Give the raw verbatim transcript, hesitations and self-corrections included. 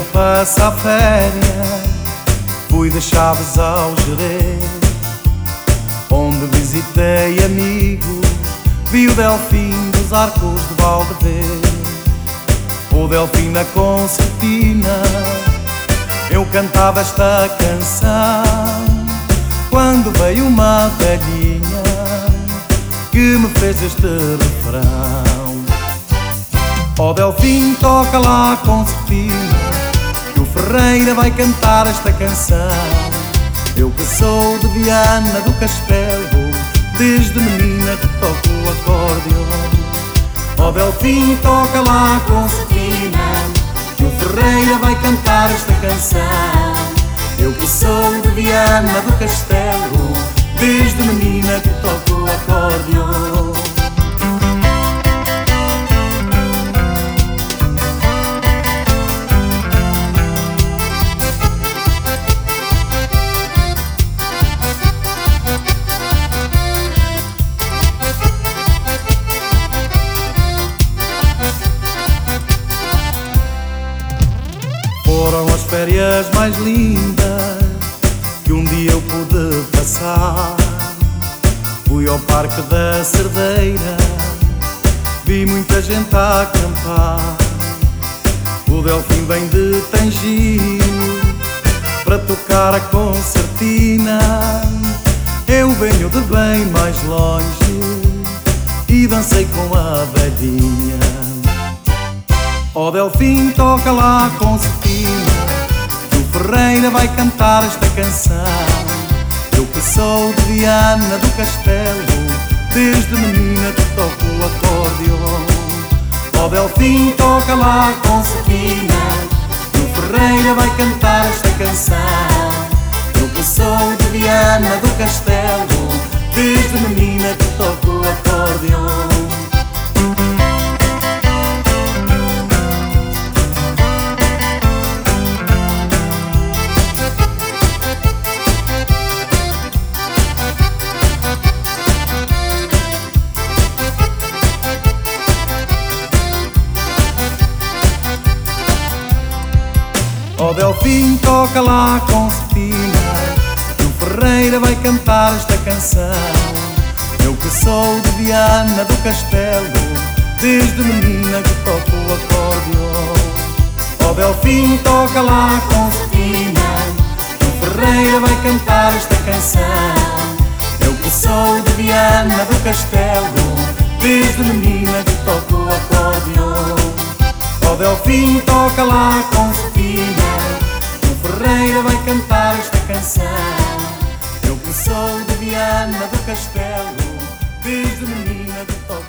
passar férias, fui de Chaves ao Gerês, onde visitei amigos, vi o Delfim dos Arcos de Valdevez. O Delfim na concertina, eu cantava esta canção, quando veio uma velhinha que me fez este refrão. Ó Delfim, toca lá a concertina, que o Ferreira vai cantar esta canção. Eu que sou de Viana do Castelo, desde menina que toco o acordeon. Ó Delfim, toca lá a concertina, que o Ferreira vai cantar esta canção. Eu que sou de Viana do Castelo, desde menina que toco o acordeon. Foram as férias mais lindas que um dia eu pude passar. Fui ao Parque da Cerdeira, vi muita gente a acampar. O Delfim vem de Tangiro para tocar a concertina. Eu venho de bem mais longe e dancei com a velhinha. Ó Delfim, toca lá a concertina, que o Ferreira vai cantar esta canção. Eu que sou de Viana do Castelo, desde menina que toco o acordeon. Ó Delfim, toca lá a concertina, que o Ferreira vai cantar esta canção. Eu que sou de Viana do Castelo, desde menina que toco o acordeon. Ó Delfim, toca lá a concertina, que o Ferreira vai cantar esta canção. Eu que sou de Viana do Castelo, desde menina que toco o acordeon. Ó Delfim, toca lá a concertina, que o Ferreira vai cantar esta canção. Eu que sou de Viana do Castelo, desde menina que toco o acordeon. Ó Delfim, toca lá a concertina, que o Ferreira vai cantar esta canção. Eu que sou de Viana do Castelo, desde menina que toco